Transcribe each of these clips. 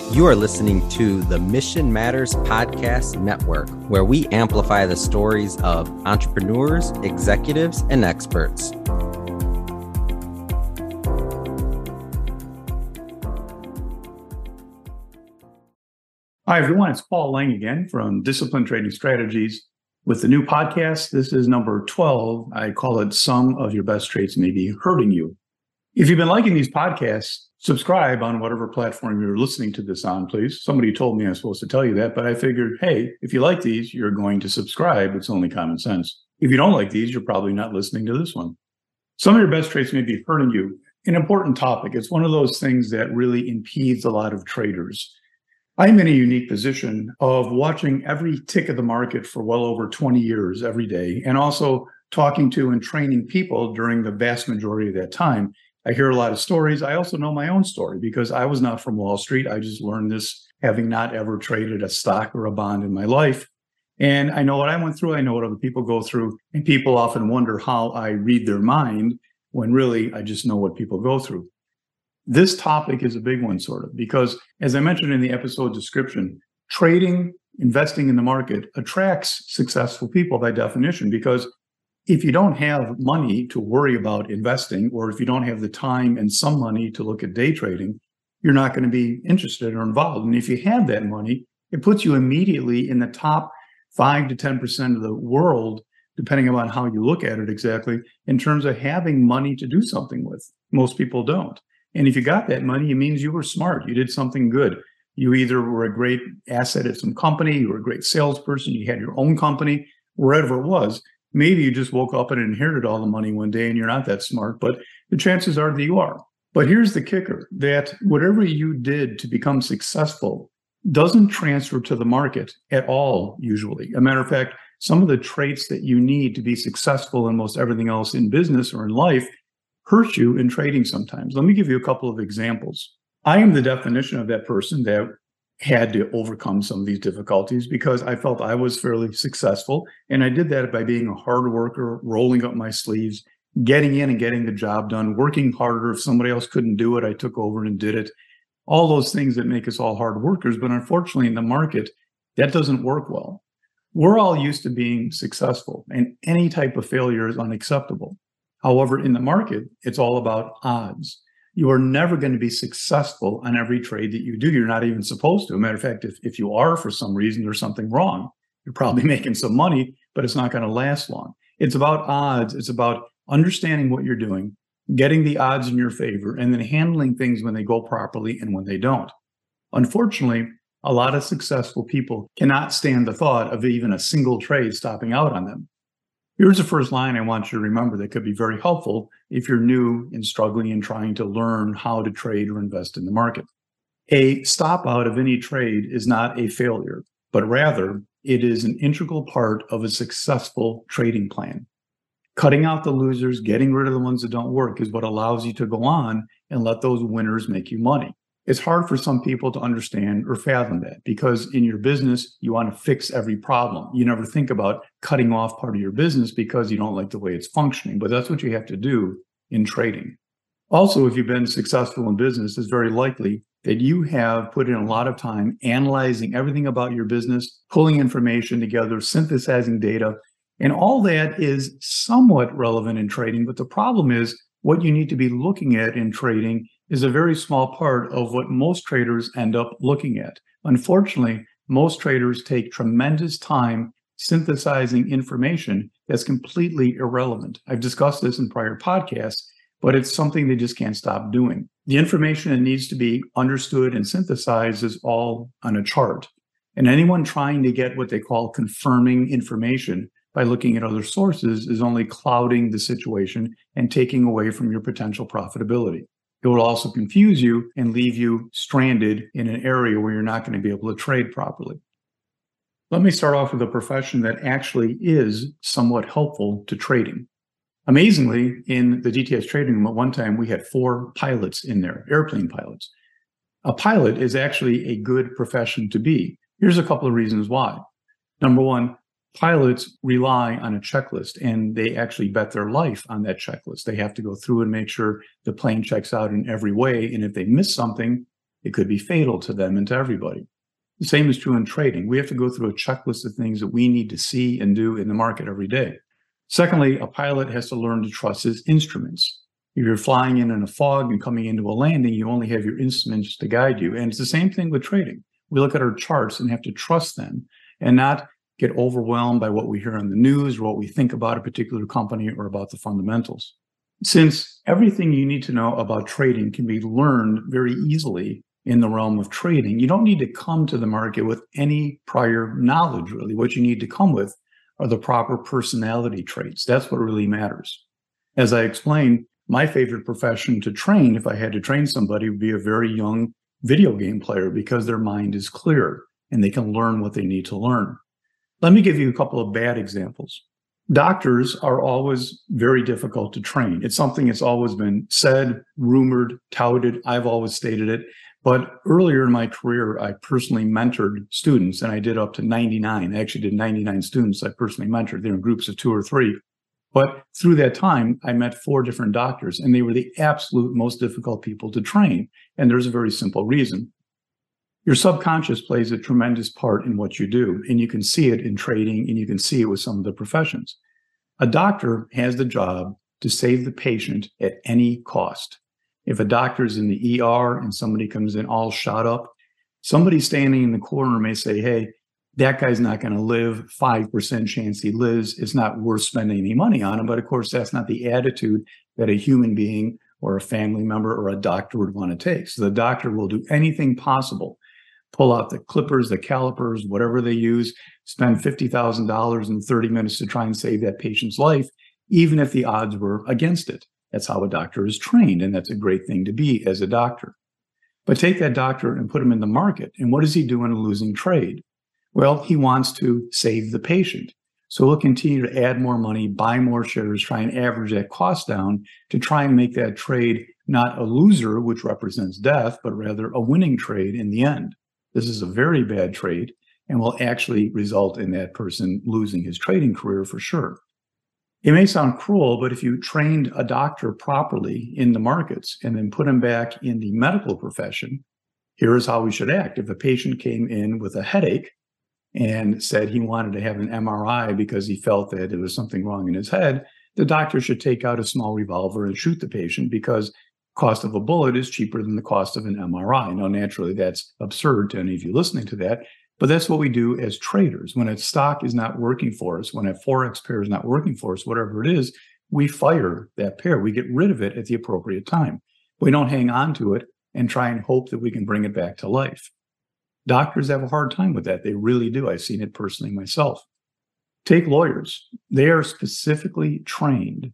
You are listening to the Mission Matters Podcast Network, where we amplify the stories of entrepreneurs, executives, and experts. Hi, everyone. It's Paul Lang again from Disciplined Trading Strategies with the new podcast. This is number 12. I call it Some of Your Best Trades May Be Hurting You. If you've been liking these podcasts, subscribe on whatever platform you're listening to this on, please. Somebody told me I'm supposed to tell you that, but I figured, hey, if you like these, you're going to subscribe. It's only common sense. If you don't like these, you're probably not listening to this one. Some of your best trades may be hurting you. An important topic. It's one of those things that really impedes a lot of traders. I'm in a unique position of watching every tick of the market for well over 20 years every day, and also talking to and training people during the vast majority of that time. I hear a lot of stories. I also know my own story because I was not from Wall Street. I just learned this having not ever traded a stock or a bond in my life. And I know what I went through. I know what other people go through. And people often wonder how I read their mind when really I just know what people go through. This topic is a big one, sort of, because as I mentioned in the episode description, trading, investing in the market attracts successful people by definition, because if you don't have money to worry about investing, or if you don't have the time and some money to look at day trading, you're not going to be interested or involved. And if you have that money, it puts you immediately in the top 5 to 10% of the world, depending upon how you look at it exactly, in terms of having money to do something with. Most people don't. And if you got that money, it means you were smart. You did something good. You either were a great asset at some company, you were a great salesperson, you had your own company, wherever it was. Maybe you just woke up and inherited all the money one day and you're not that smart, but the chances are that you are. But here's the kicker, that whatever you did to become successful doesn't transfer to the market at all, usually. A matter of fact, some of the traits that you need to be successful in most everything else in business or in life hurt you in trading sometimes. Let me give you a couple of examples. I am the definition of that person that had to overcome some of these difficulties because I felt I was fairly successful. And I did that by being a hard worker, rolling up my sleeves, getting in and getting the job done, working harder. If somebody else couldn't do it, I took over and did it. All those things that make us all hard workers. But unfortunately, in the market, that doesn't work well. We're all used to being successful, and any type of failure is unacceptable. However, in the market, it's all about odds. You are never going to be successful on every trade that you do. You're not even supposed to. As a matter of fact, if you are, for some reason, there's something wrong. You're probably making some money, but it's not going to last long. It's about odds. It's about understanding what you're doing, getting the odds in your favor, and then handling things when they go properly and when they don't. Unfortunately, a lot of successful people cannot stand the thought of even a single trade stopping out on them. Here's the first line I want you to remember that could be very helpful if you're new and struggling and trying to learn how to trade or invest in the market. A stop out of any trade is not a failure, but rather it is an integral part of a successful trading plan. Cutting out the losers, getting rid of the ones that don't work is what allows you to go on and let those winners make you money. It's hard for some people to understand or fathom that because in your business, you want to fix every problem. You never think about cutting off part of your business because you don't like the way it's functioning, but that's what you have to do in trading. Also, if you've been successful in business, it's very likely that you have put in a lot of time analyzing everything about your business, pulling information together, synthesizing data, and all that is somewhat relevant in trading. But the problem is what you need to be looking at in trading is a very small part of what most traders end up looking at. Unfortunately, most traders take tremendous time synthesizing information that's completely irrelevant. I've discussed this in prior podcasts, but it's something they just can't stop doing. The information that needs to be understood and synthesized is all on a chart. And anyone trying to get what they call confirming information by looking at other sources is only clouding the situation and taking away from your potential profitability. It will also confuse you and leave you stranded in an area where you're not going to be able to trade properly. Let me start off with a profession that actually is somewhat helpful to trading. Amazingly, in the DTS trading room at one time, we had 4 pilots in there, airplane pilots. A pilot is actually a good profession to be. Here's a couple of reasons why. Number one, pilots rely on a checklist and they actually bet their life on that checklist. They have to go through and make sure the plane checks out in every way. And if they miss something, it could be fatal to them and to everybody. The same is true in trading. We have to go through a checklist of things that we need to see and do in the market every day. Secondly, a pilot has to learn to trust his instruments. If you're flying in a fog and coming into a landing, you only have your instruments to guide you. And it's the same thing with trading. We look at our charts and have to trust them and not get overwhelmed by what we hear on the news or what we think about a particular company or about the fundamentals. Since everything you need to know about trading can be learned very easily in the realm of trading, you don't need to come to the market with any prior knowledge, really. What you need to come with are the proper personality traits. That's what really matters. As I explained, my favorite profession to train, if I had to train somebody, would be a very young video game player because their mind is clear and they can learn what they need to learn. Let me give you a couple of bad examples. Doctors are always very difficult to train. It's something that's always been said, rumored, touted. I've always stated it. But earlier in my career, I personally mentored students, and I did up to 99. I actually did 99 students I personally mentored. They were in groups of 2 or 3. But through that time, I met 4 different doctors, and they were the absolute most difficult people to train. And there's a very simple reason. Your subconscious plays a tremendous part in what you do, and you can see it in trading, and you can see it with some of the professions. A doctor has the job to save the patient at any cost. If a doctor is in the ER and somebody comes in all shot up, somebody standing in the corner may say, hey, that guy's not going to live, 5% chance he lives. It's not worth spending any money on him. But of course, that's not the attitude that a human being or a family member or a doctor would want to take. So the doctor will do anything possible, pull out the clippers, the calipers, whatever they use, spend $50,000 in 30 minutes to try and save that patient's life, even if the odds were against it. That's how a doctor is trained, and that's a great thing to be as a doctor. But take that doctor and put him in the market, and what does he do in a losing trade? Well, he wants to save the patient. So he'll continue to add more money, buy more shares, try and average that cost down to try and make that trade not a loser, which represents death, but rather a winning trade in the end. This is a very bad trade and will actually result in that person losing his trading career for sure. It may sound cruel, but if you trained a doctor properly in the markets and then put him back in the medical profession, here is how we should act. If a patient came in with a headache and said he wanted to have an MRI because he felt that there was something wrong in his head, the doctor should take out a small revolver and shoot the patient because cost of a bullet is cheaper than the cost of an MRI. Now, naturally, that's absurd to any of you listening to that, but that's what we do as traders. When a stock is not working for us, when a Forex pair is not working for us, whatever it is, we fire that pair. We get rid of it at the appropriate time. We don't hang on to it and try and hope that we can bring it back to life. Doctors have a hard time with that. They really do. I've seen it personally myself. Take lawyers. They are specifically trained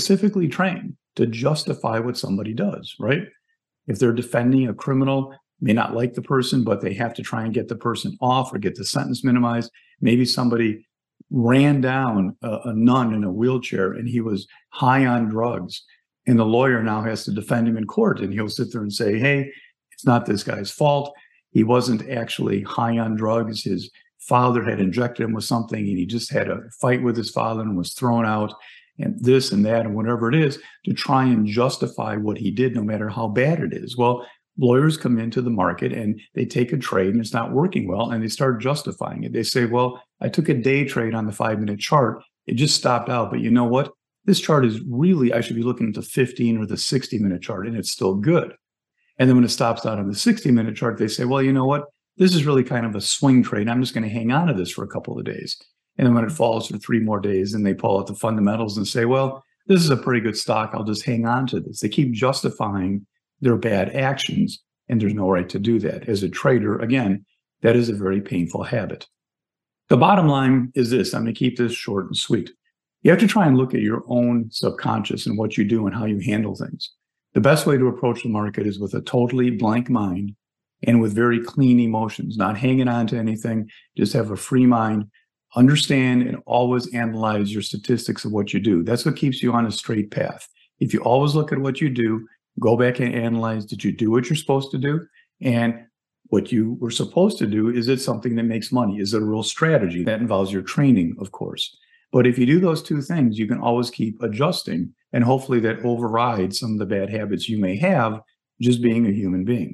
to justify what somebody does, right? If they're defending a criminal, may not like the person, but they have to try and get the person off or get the sentence minimized. Maybe somebody ran down a nun in a wheelchair and he was high on drugs, and the lawyer now has to defend him in court, and he'll sit there and say, hey, it's not this guy's fault. He wasn't actually high on drugs. His father had injected him with something, and he just had a fight with his father and was thrown out, and this and that and whatever it is, to try and justify what he did, no matter how bad it is. Well, lawyers come into the market and they take a trade and it's not working well, and they start justifying it. They say, well, I took a day trade on the 5-minute chart. It just stopped out. But you know what? This chart is really, I should be looking at the 15 or the 60-minute chart, and it's still good. And then when it stops out on the 60-minute chart, they say, well, you know what? This is really kind of a swing trade. I'm just going to hang on to this for a couple of days. And then when it falls for 3 more days, and they pull out the fundamentals and say, well, this is a pretty good stock. I'll just hang on to this. They keep justifying their bad actions, and there's no right to do that. As a trader, again, that is a very painful habit. The bottom line is this. I'm going to keep this short and sweet. You have to try and look at your own subconscious and what you do and how you handle things. The best way to approach the market is with a totally blank mind and with very clean emotions, not hanging on to anything. Just have a free mind. Understand and always analyze your statistics of what you do. That's what keeps you on a straight path. If you always look at what you do, go back and analyze, did you do what you're supposed to do? And what you were supposed to do, is it something that makes money? Is it a real strategy? That involves your training, of course. But if you do those 2 things, you can always keep adjusting, and hopefully that overrides some of the bad habits you may have just being a human being.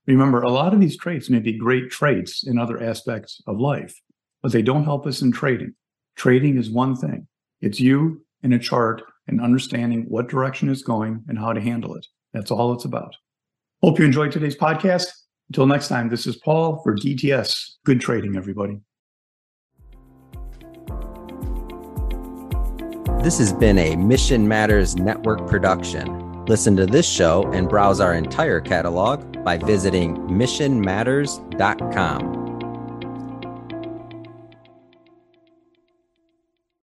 Remember, a lot of these traits may be great traits in other aspects of life, but they don't help us in trading. Trading is one thing. It's you in a chart and understanding what direction it's going and how to handle it. That's all it's about. Hope you enjoyed today's podcast. Until next time, this is Paul for DTS. Good trading, everybody. This has been a Mission Matters Network production. Listen to this show and browse our entire catalog by visiting missionmatters.com.